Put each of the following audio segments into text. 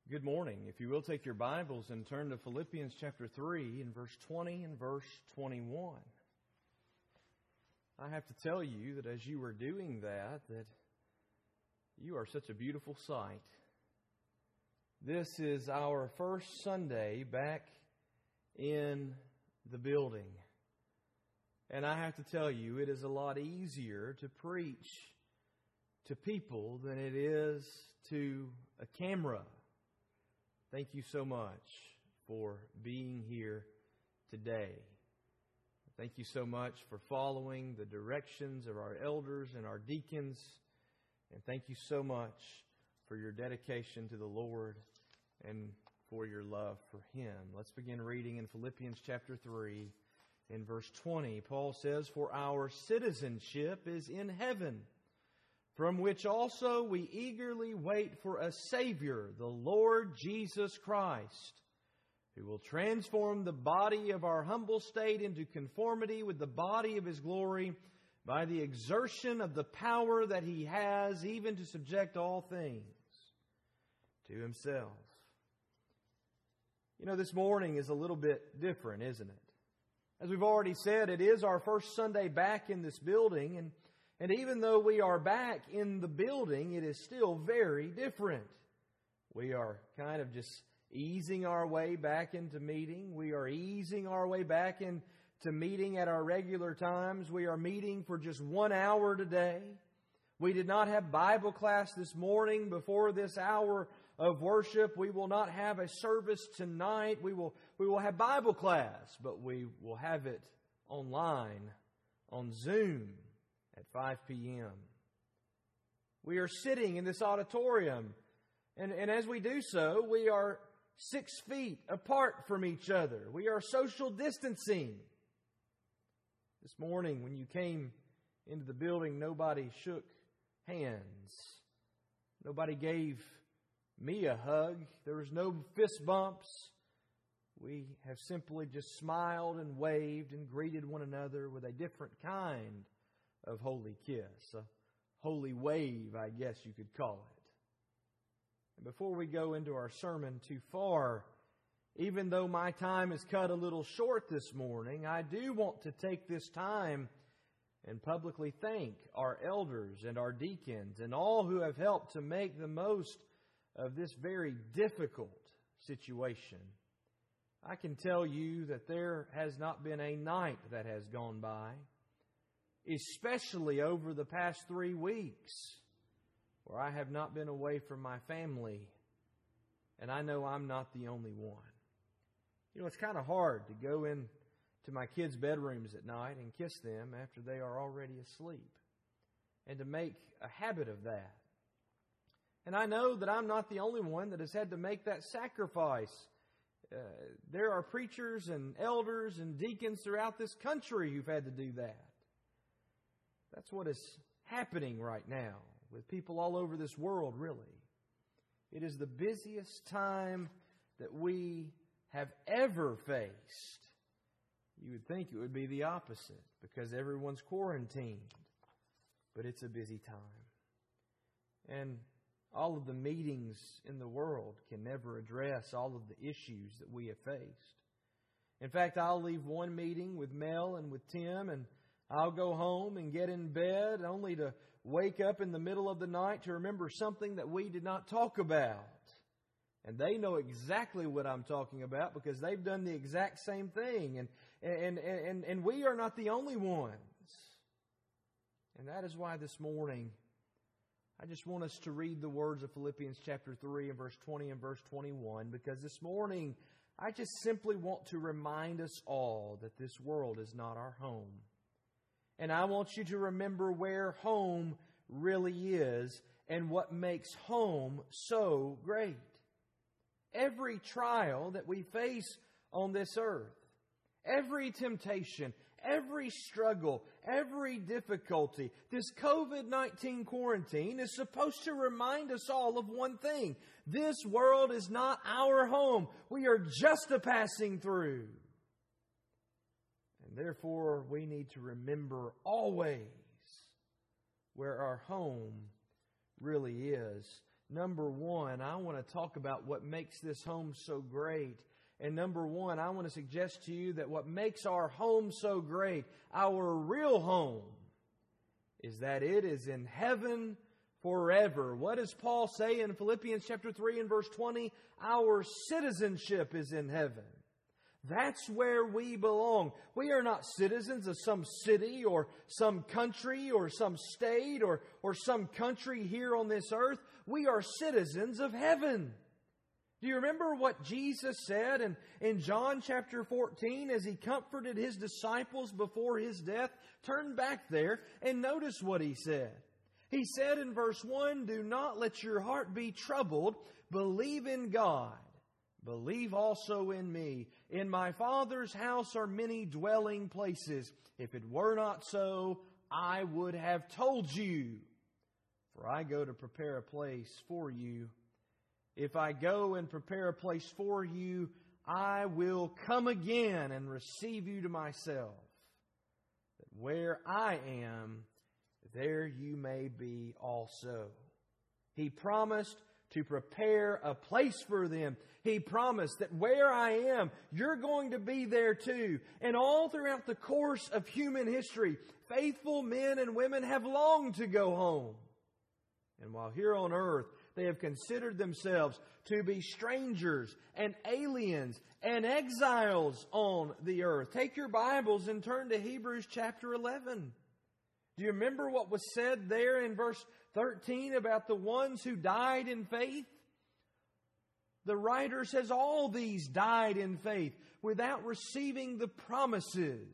Good morning. If you will take your Bibles and turn to Philippians chapter 3 and verse 20 and verse 21. I have to tell you that as you were doing that you are such a beautiful sight. This is our first Sunday back in the building. And I have to tell you, it is a lot easier to preach to people than it is to a camera. Thank you so much for being here today. Thank you so much for following the directions of our elders and our deacons. And thank you so much for your dedication to the Lord and for your love for Him. Let's begin reading in Philippians chapter 3 in verse 20. Paul says, "For our citizenship is in heaven, from which also we eagerly wait for a Savior, the Lord Jesus Christ, who will transform the body of our humble state into conformity with the body of His glory by the exertion of the power that He has, even to subject all things to Himself." You know, this morning is a little bit different, isn't it? As we've already said, it is our first Sunday back in this building, and even though we are back in the building, it is still very different. We are kind of just easing our way back into meeting. We are easing our way back into meeting at our regular times. We are meeting for just 1 hour today. We did not have Bible class this morning before this hour of worship. We will not have a service tonight. We will have Bible class, but we will have it online on Zoom at 5 p.m. We are sitting in this auditorium, and as we do so, we are 6 feet apart from each other. We are social distancing. This morning, when you came into the building, nobody shook hands. Nobody gave me a hug. There was no fist bumps. We have simply just smiled and waved and greeted one another with a different kind of holy kiss, a holy wave, I guess you could call it. And before we go into our sermon too far, even though my time is cut a little short this morning, I do want to take this time and publicly thank our elders and our deacons and all who have helped to make the most of this very difficult situation. I can tell you that there has not been a night that has gone by, especially over the past 3 weeks, where I have not been away from my family. And I know I'm not the only one. You know, it's kind of hard to go in to my kids' bedrooms at night and kiss them after they are already asleep, and to make a habit of that. And I know that I'm not the only one that has had to make that sacrifice. There are preachers and elders and deacons throughout this country who've had to do that. That's what is happening right now with people all over this world, really. It is the busiest time that we have ever faced. You would think it would be the opposite because everyone's quarantined. But it's a busy time. And all of the meetings in the world can never address all of the issues that we have faced. In fact, I'll leave one meeting with Mel and with Tim, and I'll go home and get in bed only to wake up in the middle of the night to remember something that we did not talk about. And they know exactly what I'm talking about because they've done the exact same thing. And we are not the only ones. And that is why this morning I just want us to read the words of Philippians chapter 3 and verse 20 and verse 21, because this morning I just simply want to remind us all that this world is not our home. And I want you to remember where home really is and what makes home so great. Every trial that we face on this earth, every temptation, every struggle, every difficulty, this COVID-19 quarantine is supposed to remind us all of one thing. This world is not our home. We are just a passing through. And therefore, we need to remember always where our home really is. Number one, I want to talk about what makes this home so great. And number one, I want to suggest to you that what makes our home so great, our real home, is that it is in heaven forever. What does Paul say in Philippians chapter 3 and verse 20? Our citizenship is in heaven. That's where we belong. We are not citizens of some city or some country or some state or some country here on this earth. We are citizens of heaven. Do you remember what Jesus said in John chapter 14 as He comforted His disciples before His death? Turn back there and notice what He said. He said in verse 1, "Do not let your heart be troubled. Believe in God. Believe also in me. In my Father's house are many dwelling places. If it were not so, I would have told you. For I go to prepare a place for you. If I go and prepare a place for you, I will come again and receive you to myself, that where I am, there you may be also." He promised to prepare a place for them. He promised that where I am, you're going to be there too. And all throughout the course of human history, faithful men and women have longed to go home. And while here on earth, they have considered themselves to be strangers and aliens and exiles on the earth. Take your Bibles and turn to Hebrews chapter 11. Do you remember what was said there in verse 13 about the ones who died in faith? The writer says all these died in faith without receiving the promises.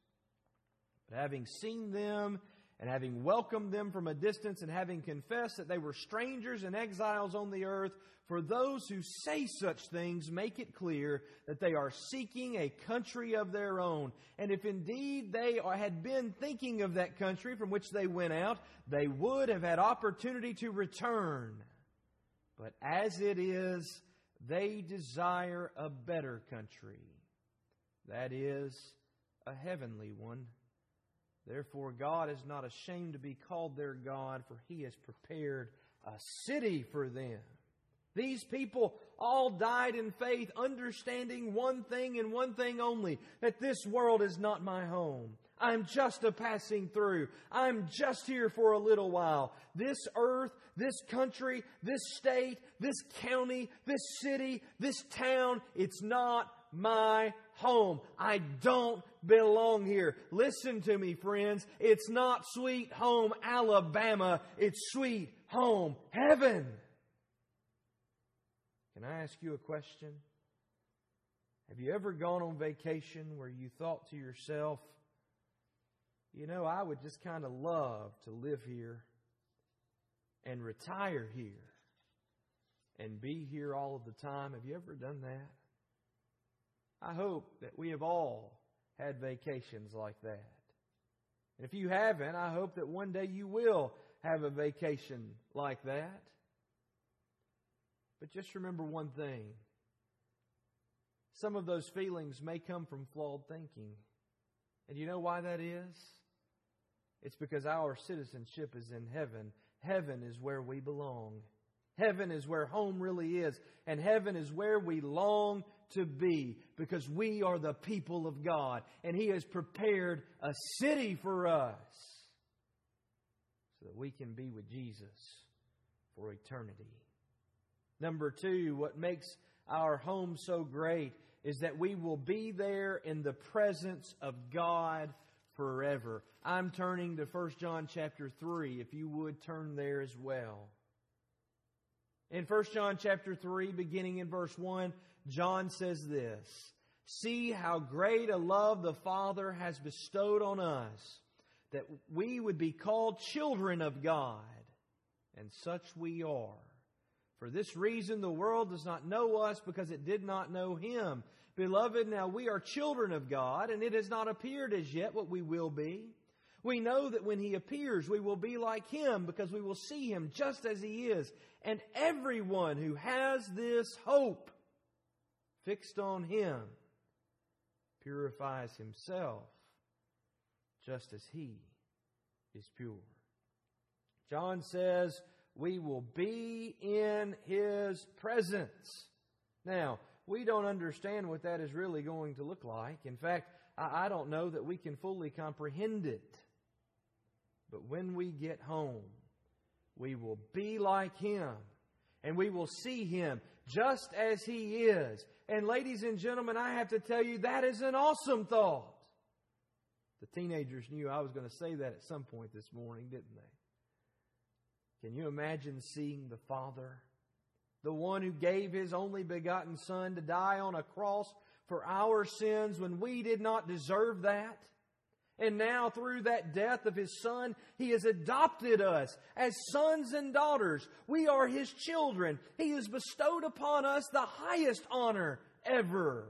But having seen them and having welcomed them from a distance and having confessed that they were strangers and exiles on the earth, for those who say such things make it clear that they are seeking a country of their own. And if indeed they had been thinking of that country from which they went out, they would have had opportunity to return. But as it is, they desire a better country, that is, a heavenly one. Therefore, God is not ashamed to be called their God, for He has prepared a city for them. These people all died in faith, understanding one thing and one thing only, that this world is not my home. I'm just a passing through. I'm just here for a little while. This earth, this country, this state, this county, this city, this town, it's not my home. I don't belong here. Listen to me, friends. It's not sweet home Alabama. It's sweet home heaven. Can I ask you a question? Have you ever gone on vacation where you thought to yourself, you know, I would just kind of love to live here and retire here and be here all of the time? Have you ever done that? I hope that we have all had vacations like that. And if you haven't, I hope that one day you will have a vacation like that. But just remember one thing. Some of those feelings may come from flawed thinking. And you know why that is? It's because our citizenship is in heaven. Heaven is where we belong. Heaven is where home really is. And heaven is where we long to be, because we are the people of God. And He has prepared a city for us so that we can be with Jesus for eternity. Number two, what makes our home so great is that we will be there in the presence of God forever. I'm turning to 1 John chapter 3. If you would turn there as well. In 1 John chapter 3, beginning in verse 1, John says this: "See how great a love the Father has bestowed on us, that we would be called children of God, and such we are. For this reason the world does not know us, because it did not know Him. Beloved, now we are children of God, and it has not appeared as yet what we will be. We know that when He appears, we will be like Him, because we will see Him just as He is. And everyone who has this hope fixed on Him purifies himself just as He is pure." John says, we will be in His presence. Now, we don't understand what that is really going to look like. In fact, I don't know that we can fully comprehend it. But when we get home, we will be like Him, and we will see Him just as He is. And ladies and gentlemen, I have to tell you, that is an awesome thought. The teenagers knew I was going to say that at some point this morning, didn't they? Can you imagine seeing the Father, the one who gave His only begotten Son to die on a cross for our sins when we did not deserve that? And now through that death of His Son, He has adopted us as sons and daughters. We are His children. He has bestowed upon us the highest honor ever.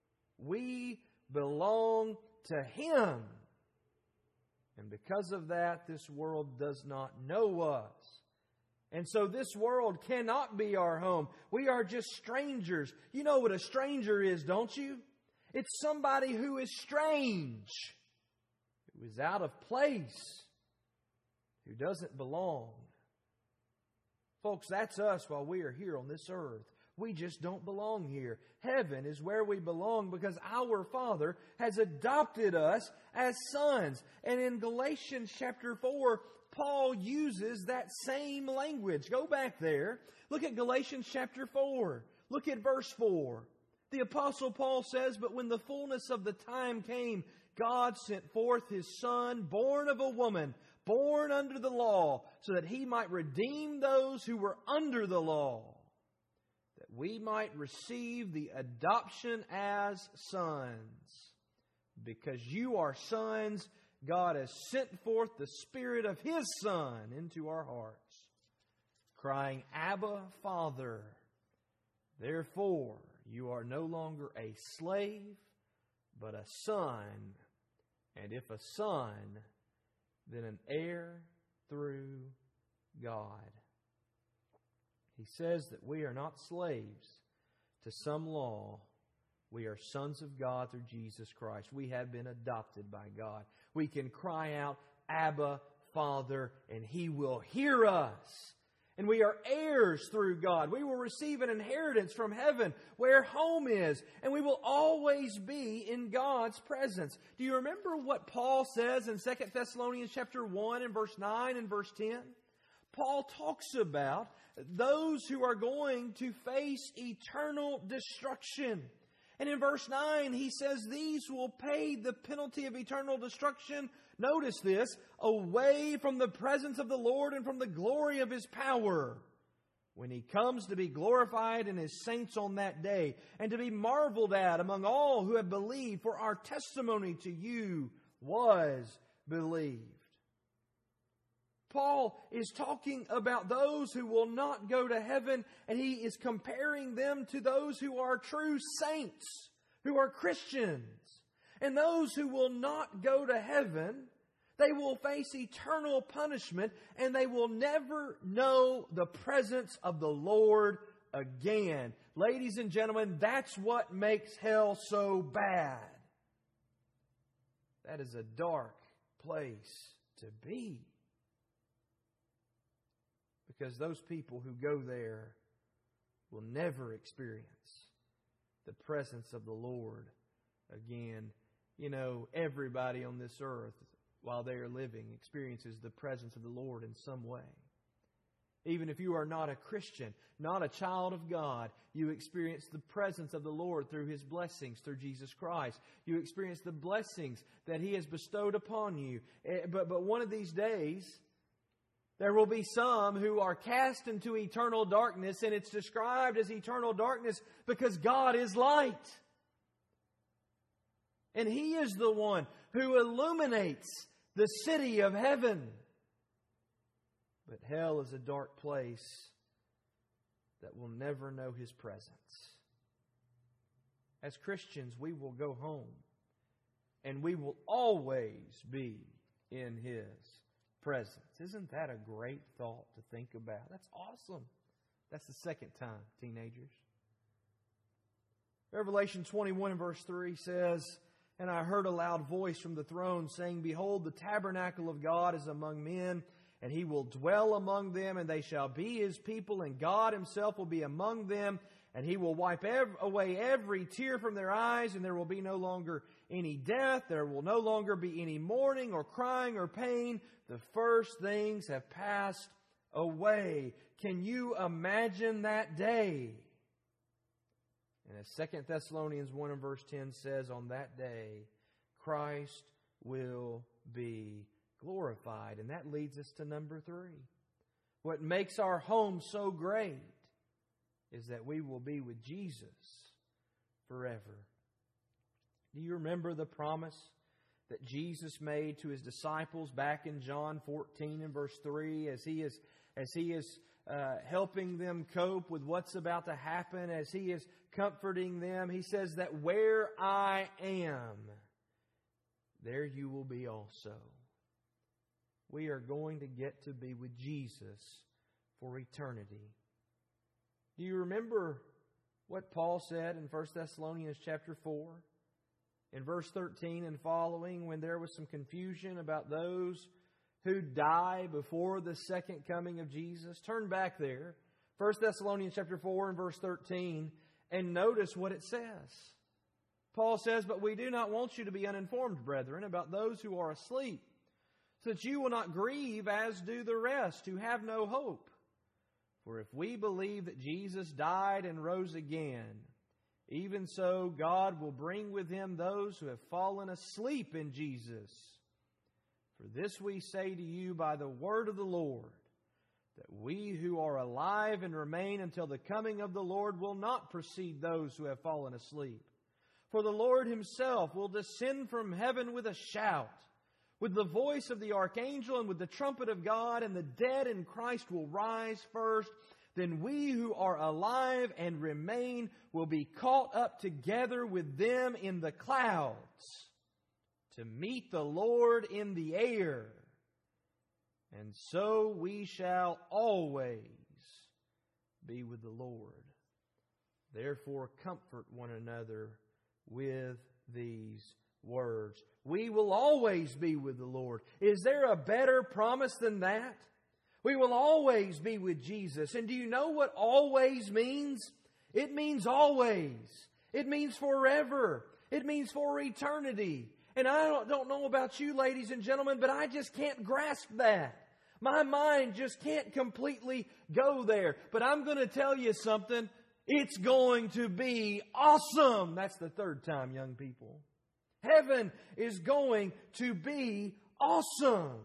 We belong to Him. And because of that, this world does not know us. And so this world cannot be our home. We are just strangers. You know what a stranger is, don't you? It's somebody who is strange, who is out of place, who doesn't belong. Folks, that's us while we are here on this earth. We just don't belong here. Heaven is where we belong because our Father has adopted us as sons. And in Galatians chapter 4, Paul uses that same language. Go back there. Look at Galatians chapter 4. Look at verse 4. The Apostle Paul says, "But when the fullness of the time came, God sent forth His Son, born of a woman, born under the law, so that He might redeem those who were under the law, that we might receive the adoption as sons. Because you are sons, God has sent forth the Spirit of His Son into our hearts, crying, Abba, Father. Therefore, you are no longer a slave, but a son. And if a son, then an heir through God." He says that we are not slaves to some law. We are sons of God through Jesus Christ. We have been adopted by God. We can cry out, Abba, Father, and He will hear us. And we are heirs through God. We will receive an inheritance from heaven where home is. And we will always be in God's presence. Do you remember what Paul says in 2 Thessalonians chapter 1 and verse 9 and verse 10? Paul talks about those who are going to face eternal destruction. And in verse 9, he says, "These will pay the penalty of eternal destruction," notice this, "away from the presence of the Lord and from the glory of His power, when He comes to be glorified in His saints on that day, and to be marveled at among all who have believed, for our testimony to you was believed." Paul is talking about those who will not go to heaven, and he is comparing them to those who are true saints, who are Christians. And those who will not go to heaven, they will face eternal punishment, and they will never know the presence of the Lord again. Ladies and gentlemen, that's what makes hell so bad. That is a dark place to be. Because those people who go there will never experience the presence of the Lord again. You know, everybody on this earth, while they are living, experiences the presence of the Lord in some way. Even if you are not a Christian, not a child of God, you experience the presence of the Lord through His blessings, through Jesus Christ. You experience the blessings that He has bestowed upon you. But one of these days, there will be some who are cast into eternal darkness, and it's described as eternal darkness because God is light. And He is the one who illuminates the city of heaven. But hell is a dark place that will never know His presence. As Christians, we will go home, and we will always be in His presence. Isn't that a great thought to think about? That's awesome. That's the second time, teenagers. Revelation 21 and verse 3 says, "And I heard a loud voice from the throne saying, Behold, the tabernacle of God is among men, and He will dwell among them, and they shall be His people, and God Himself will be among them, and He will wipe away every tear from their eyes, and there will be no longer any death. There will no longer be any mourning or crying or pain. The first things have passed away. Can you imagine that day? And as 2 Thessalonians 1 and verse 10 says, on that day, Christ will be glorified. And that leads us to number 3. What makes our home so great is that we will be with Jesus forever. Do you remember the promise that Jesus made to His disciples back in John 14 and verse 3 as He is helping them cope with what's about to happen, as He is comforting them? He says that where I am, there you will be also. We are going to get to be with Jesus for eternity. Do you remember what Paul said in 1 Thessalonians chapter 4? In verse 13 and following, when there was some confusion about those who die before the second coming of Jesus. Turn back there, 1 Thessalonians chapter 4 and verse 13, and notice what it says. Paul says, but we do not want you to be uninformed, brethren, about those who are asleep, so that you will not grieve as do the rest who have no hope. For if we believe that Jesus died and rose again, even so God will bring with Him those who have fallen asleep in Jesus. For this we say to you by the word of the Lord, that we who are alive and remain until the coming of the Lord will not precede those who have fallen asleep. For the Lord Himself will descend from heaven with a shout, with the voice of the archangel and with the trumpet of God, and the dead in Christ will rise first. Then we who are alive and remain will be caught up together with them in the clouds to meet the Lord in the air. And so we shall always be with the Lord. Therefore, comfort one another with these words. We will always be with the Lord. Is there a better promise than that? We will always be with Jesus. And do you know what always means? It means always. It means forever. It means for eternity. And I don't know about you, ladies and gentlemen, but I just can't grasp that. My mind just can't completely go there. But I'm going to tell you something. It's going to be awesome. That's the third time, young people. Heaven is going to be awesome.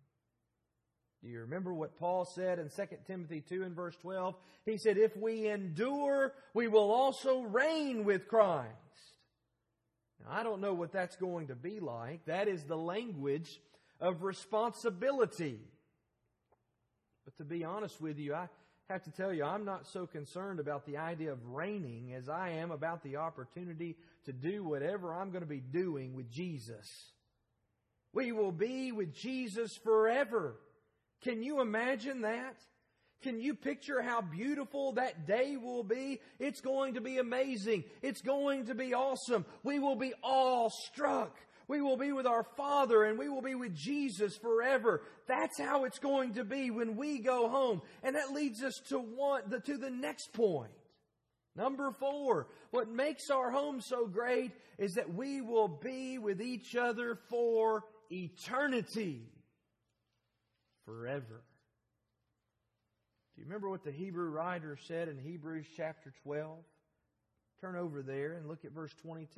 Do you remember what Paul said in 2 Timothy 2 and verse 12? He said, if we endure, we will also reign with Christ. Now, I don't know what that's going to be like. That is the language of responsibility. But to be honest with you, I have to tell you, I'm not so concerned about the idea of reigning as I am about the opportunity to do whatever I'm going to be doing with Jesus. We will be with Jesus forever. Can you imagine that? Can you picture how beautiful that day will be? It's going to be amazing. It's going to be awesome. We will be awestruck. We will be with our Father and we will be with Jesus forever. That's how it's going to be when we go home. And that leads us to the next point. Number 4, what makes our home so great is that we will be with each other for eternity. Forever. Do you remember what the Hebrew writer said in Hebrews chapter 12? Turn over there and look at verse 22.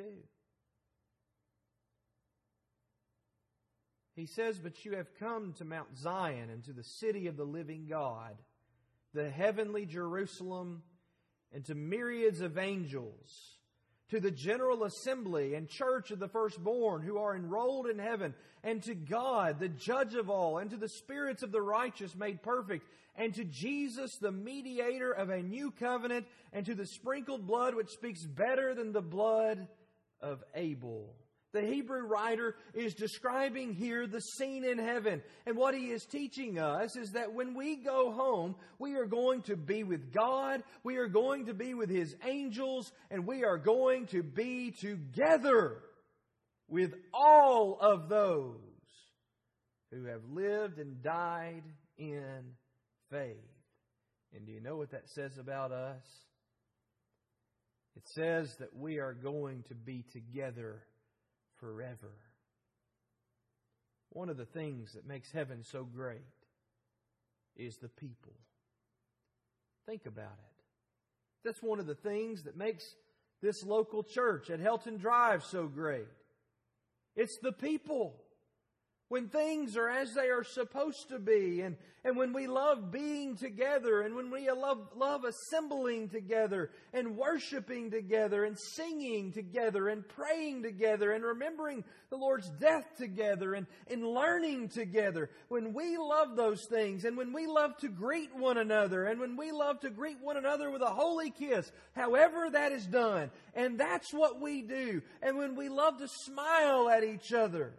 He says, but you have come to Mount Zion and to the city of the living God, the heavenly Jerusalem, and to myriads of angels, to the general assembly and church of the firstborn who are enrolled in heaven, and to God, the judge of all, and to the spirits of the righteous made perfect, and to Jesus, the mediator of a new covenant, and to the sprinkled blood which speaks better than the blood of Abel. The Hebrew writer is describing here the scene in heaven. And what he is teaching us is that when we go home, we are going to be with God, we are going to be with His angels, and we are going to be together with all of those who have lived and died in faith. And do you know what that says about us? It says that we are going to be together forever. One of the things that makes heaven so great is the people. Think about it. That's one of the things that makes this local church at Helton Drive so great. It's the people. When things are as they are supposed to be, and when we love being together, and when we love assembling together, and worshiping together, and singing together, and praying together, and remembering the Lord's death together, and learning together. When we love those things, and when we love to greet one another, and when we love to greet one another with a holy kiss, however that is done, and that's what we do, and when we love to smile at each other,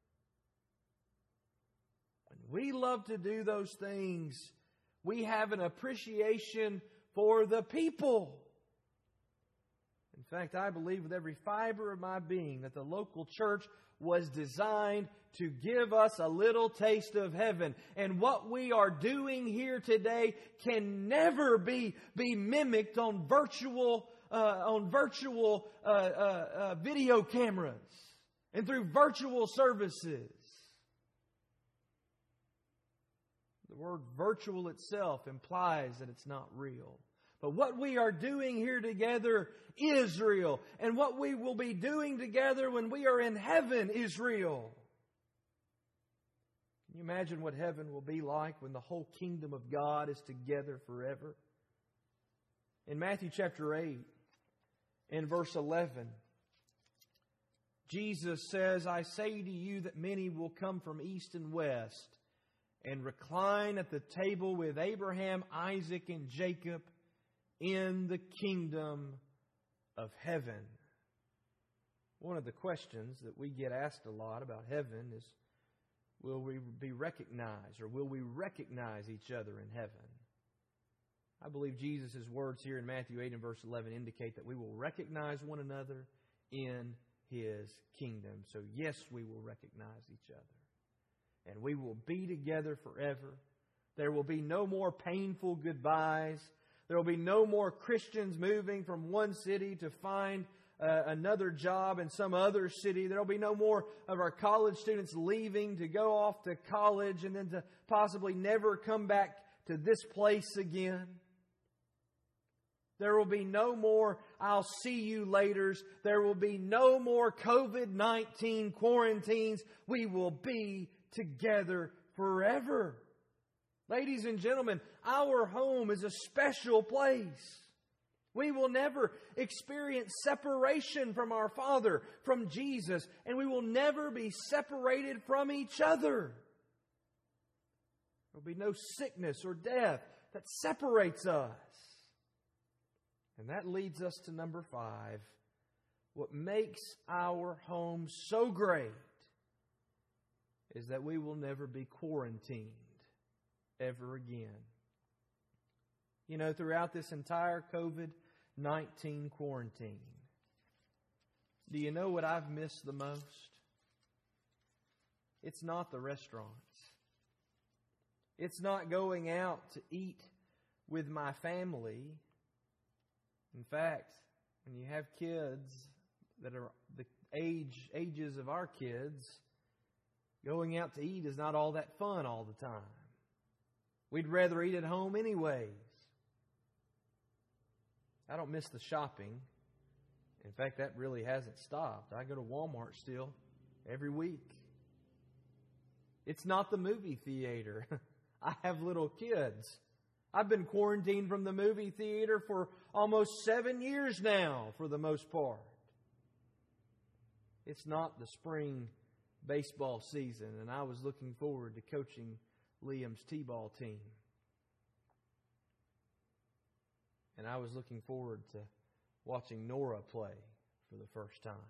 we love to do those things, we have an appreciation for the people. In fact, I believe with every fiber of my being that the local church was designed to give us a little taste of heaven. And what we are doing here today can never be mimicked on virtual video cameras and through virtual services. The word virtual itself implies that it's not real. But what we are doing here together is real. And what we will be doing together when we are in heaven is real. Can you imagine what heaven will be like when the whole kingdom of God is together forever? In Matthew chapter 8, in verse 11, Jesus says, I say to you that many will come from east and west and recline at the table with Abraham, Isaac, and Jacob in the kingdom of heaven. One of the questions that we get asked a lot about heaven is, will we be recognized, or will we recognize each other in heaven? I believe Jesus' words here in Matthew 8 and verse 11 indicate that we will recognize one another in His kingdom. So yes, we will recognize each other. And we will be together forever. There will be no more painful goodbyes. There will be no more Christians moving from one city to find another job in some other city. There will be no more of our college students leaving to go off to college and then to possibly never come back to this place again. There will be no more I'll see you laters. There will be no more COVID-19 quarantines. We will be together forever. Ladies and gentlemen, our home is a special place. We will never experience separation from our Father, from Jesus, and we will never be separated from each other. There will be no sickness or death that separates us. And that leads us to number 5. What makes our home so great is that we will never be quarantined ever again. You know, throughout this entire COVID-19 quarantine, do you know what I've missed the most? It's not the restaurants. It's not going out to eat with my family. In fact, when you have kids that are the ages of our kids, going out to eat is not all that fun all the time. We'd rather eat at home anyways. I don't miss the shopping. In fact, that really hasn't stopped. I go to Walmart still every week. It's not the movie theater. I have little kids. I've been quarantined from the movie theater for almost 7 years now, for the most part. It's not the spring baseball season, and I was looking forward to coaching Liam's T-ball team. And I was looking forward to watching Nora play for the first time.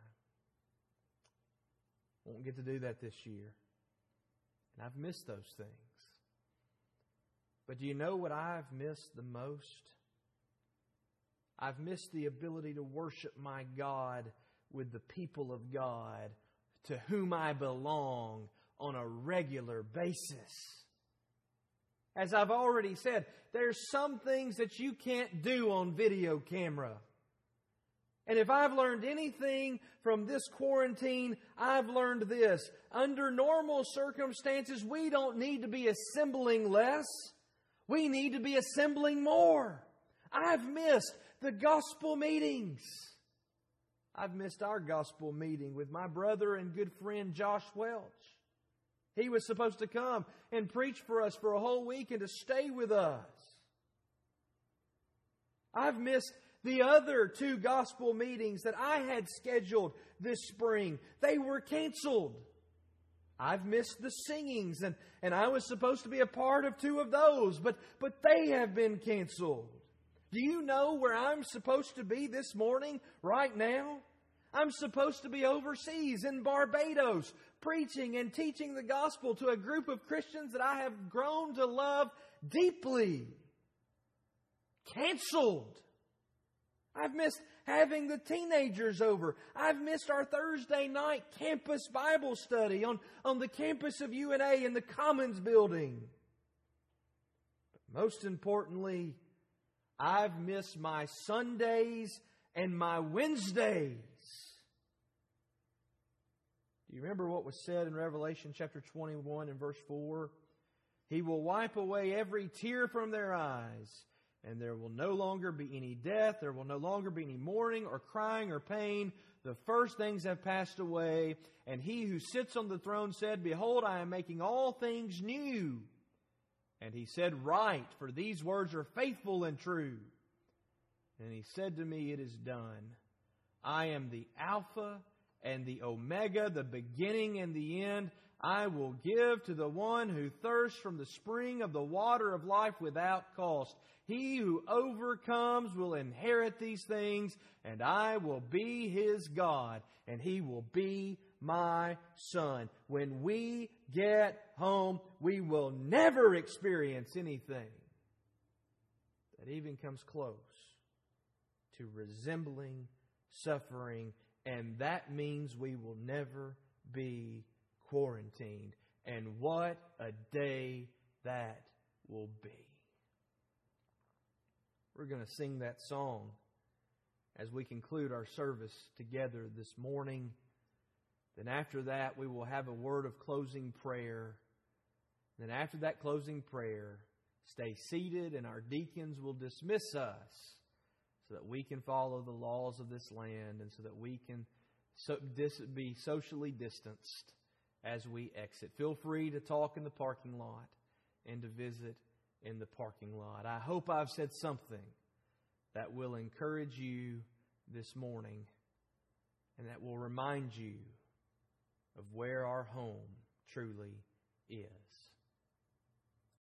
Won't get to do that this year. And I've missed those things. But do you know what I've missed the most? I've missed the ability to worship my God with the people of God to whom I belong on a regular basis. As I've already said, there's some things that you can't do on video camera. And if I've learned anything from this quarantine, I've learned this. Under normal circumstances, we don't need to be assembling less. We need to be assembling more. I've missed the gospel meetings. I've missed our gospel meeting with my brother and good friend Josh Welch. He was supposed to come and preach for us for a whole week and to stay with us. I've missed the other 2 gospel meetings that I had scheduled this spring. They were canceled. I've missed the singings, and I was supposed to be a part of 2 of those, but they have been canceled. Do you know where I'm supposed to be this morning, right now? I'm supposed to be overseas in Barbados, preaching and teaching the gospel to a group of Christians that I have grown to love deeply. Canceled. I've missed having the teenagers over. I've missed our Thursday night campus Bible study on the campus of UNA in the Commons building. But most importantly, I've missed my Sundays and my Wednesdays. Do you remember what was said in Revelation chapter 21 and verse 4? He will wipe away every tear from their eyes, and there will no longer be any death, there will no longer be any mourning or crying or pain. The first things have passed away. And He who sits on the throne said, Behold, I am making all things new. And He said, Write, for these words are faithful and true. And He said to me, It is done. I am the Alpha and the Omega, the beginning and the end. I will give to the one who thirsts from the spring of the water of life without cost. He who overcomes will inherit these things, and I will be his God, and he will be my son. When we get home, we will never experience anything that even comes close to resembling suffering, and that means we will never be quarantined. And what a day that will be. We're going to sing that song as we conclude our service together this morning. Then after that, we will have a word of closing prayer. Then after that closing prayer, stay seated and our deacons will dismiss us so that we can follow the laws of this land and so that we can be socially distanced as we exit. Feel free to talk in the parking lot and to visit in the parking lot. I hope I've said something that will encourage you this morning and that will remind you of where our home truly is.